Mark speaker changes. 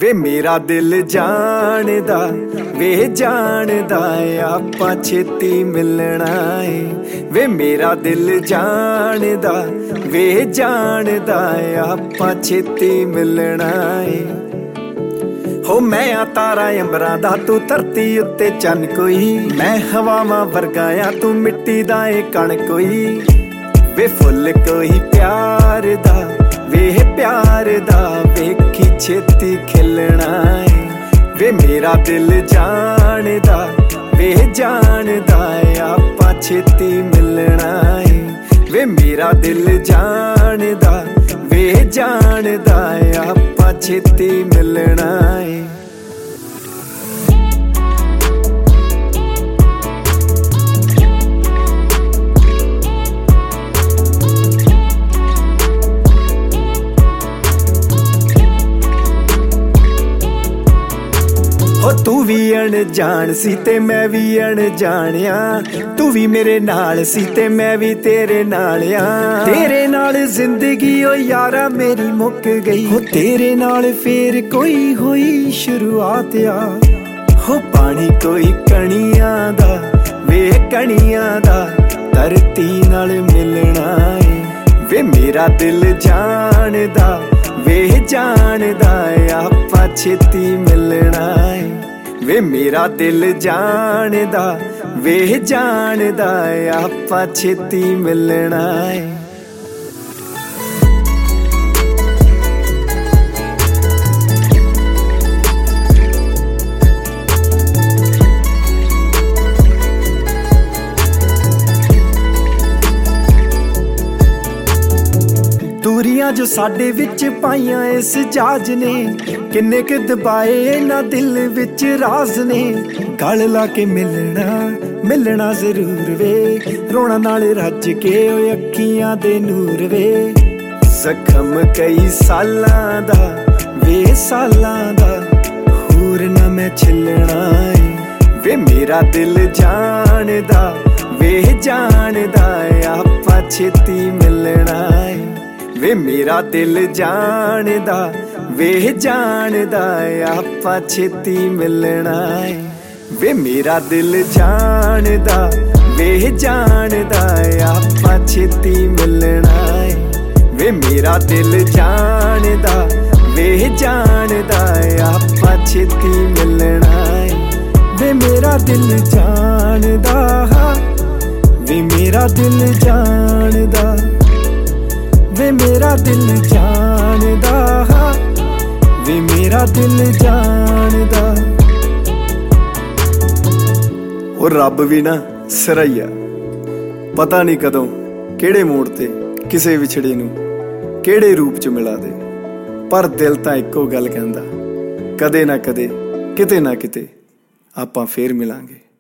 Speaker 1: ਵੇ ਮੇਰਾ ਦਿਲ ਜਾਣਦਾ ਵੇ ਜਾਣਦਾ ਆਪਾਂ ਛੇਤੀ ਮਿਲਣਾ ਏ। ਵੇ ਮੇਰਾ ਦਿਲ ਜਾਣਦਾ ਵੇ ਜਾਣਦਾ ਆਪਾਂ ਛੇਤੀ ਮਿਲਣਾ ਏ। ਹੋ ਮੈਂ ਆ ਤਾਰਾ ਅੰਬਰਾਂ ਦਾ ਤੂੰ ਧਰਤੀ ਉੱਤੇ ਚੰਨ ਕੋਈ, ਮੈਂ ਹਵਾਵਾਂ ਵਰਗਾ ਆ ਤੂੰ ਮਿੱਟੀ ਦਾ ਏ ਕਣ ਕੋਈ। ਵੇ ਫੁੱਲ ਕੋਈ ਪਿਆਰ ਦਾ ਵੇ ਪਿਆਰ ਦਾ ਵੇਖੀ ਛੇਤੀ ਖਿਲਣਾ ਏ। ਵੇ ਮੇਰਾ ਦਿਲ ਜਾਣਦਾ ਵੇ ਜਾਣਦਾ ਆਪਾਂ ਛੇਤੀ ਮਿਲਣਾ ਏ। ਵੇ ਮੇਰਾ ਦਿਲ ਜਾਣਦਾ ਵੇ ਜਾਣਦਾ ਆਪਾਂ ਛੇਤੀ ਮਿਲਣਾ ਏ। ਹੋ ਤੂੰ ਵੀ ਅਣਜਾਣ ਸੀ ਤੇ ਮੈਂ ਵੀ ਅਣਜਾਣਿਆ, ਤੂੰ ਵੀ ਮੇਰੇ ਨਾਲ ਸੀ ਤੇ ਮੈਂ ਵੀ ਤੇਰੇ ਨਾਲ ਆ। ਤੇਰੇ ਨਾਲ ਜ਼ਿੰਦਗੀ ਓ ਯਾਰਾ ਮੇਰੀ ਮੁੱਕ ਗਈ, ਹੋ ਤੇਰੇ ਨਾਲ ਫੇਰ ਕੋਈ ਹੋਈ ਸ਼ੁਰੂਆਤ ਆ। ਹੋ ਪਾਣੀ ਕੋਈ ਕਣੀਆਂ ਦਾ ਵੇ ਕਣੀਆਂ ਦਾ ਧਰਤੀ ਨਾਲ ਮਿਲਣਾ ਏ। ਵੇ ਮੇਰਾ ਦਿਲ ਜਾਣਦਾ ਵੇ ਜਾਣਦਾ ਆਪਾਂ ਛੇਤੀ ਮਿਲਣਾ ਏ। ਵੇ ਮੇਰਾ ਦਿਲ ਜਾਣਦਾ ਵੇ ਜਾਣਦਾ ਆਪਾਂ ਛੇਤੀ ਮਿਲਣਾ ਏ। ਦੂਰੀਆਂ ਜੋ ਸਾਡੇ ਵਿੱਚ ਪਾਈਆਂ ਇਸ ਜਾਜ ਨੇ, ਕਿੰਨੇ ਕੁ ਦਬਾਏ ਇਹਨਾਂ ਦਿਲ ਵਿੱਚ ਰਾਜ਼ ਨੇ। ਗਲ ਲਾ ਕੇ ਮਿਲਣਾ ਜ਼ਰੂਰ ਵੇ, ਰੋਣਾ ਨਾਲ ਰੱਜ ਕੇ ਓਏ ਅੱਖੀਆਂ ਦੇ ਨੂਰ ਵੇ। ਜ਼ਖਮ ਕਈ ਸਾਲਾਂ ਦਾ ਵੇ ਸਾਲਾਂ ਦਾ ਹੋਰ ਨਾ ਮੈਂ ਛਿਲਣਾ ਏ। ਵੇ ਮੇਰਾ ਦਿਲ ਜਾਣਦਾ ਵੇ ਜਾਣਦਾ ਆਪਾਂ ਛੇਤੀ ਮਿਲਣਾ ਏ। ਵੇ ਮੇਰਾ ਦਿਲ ਜਾਣਦਾ ਵੇ ਜਾਣਦਾ ਆਪਾਂ ਛੇਤੀ ਮਿਲਣਾ ਏ। ਵੇ ਮੇਰਾ ਦਿਲ ਜਾਣਦਾ ਵੇ ਜਾਣਦਾ ਆਪਾਂ ਛੇਤੀ ਮਿਲਣਾ ਏ। ਵੇ ਮੇਰਾ ਦਿਲ ਜਾਣਦਾ ਵੇ ਜਾਣਦਾ ਆਪਾਂ ਛੇਤੀ ਮਿਲਣਾ ਏ। ਵੇ ਮੇਰਾ ਦਿਲ ਜਾਣਦਾ ਵੇ ਮੇਰਾ ਦਿਲ ਜਾਣਦਾ ਵੇ ਮੇਰਾ ਦਿਲ ਜਾਣਦਾ ਵੇ ਮੇਰਾ ਦਿਲ ਜਾਣਦਾ। ਉਹ ਰੱਬ ਵੀ ਨਾ ਸਿਰਈਆ, ਪਤਾ ਨਹੀਂ ਕਦੋਂ ਕਿਹੜੇ ਮੋੜ ਤੇ ਕਿਸੇ ਵਿਛੜੇ ਨੂੰ ਕਿਹੜੇ ਰੂਪ ਚ ਮਿਲਾ ਦੇ। ਪਰ ਦਿਲ ਤਾਂ ਇੱਕੋ ਗੱਲ ਕਹਿੰਦਾ, ਕਦੇ ਨਾ ਕਦੇ ਕਿਤੇ ਨਾ ਕਿਤੇ ਆਪਾਂ ਫੇਰ ਮਿਲਾਂਗੇ।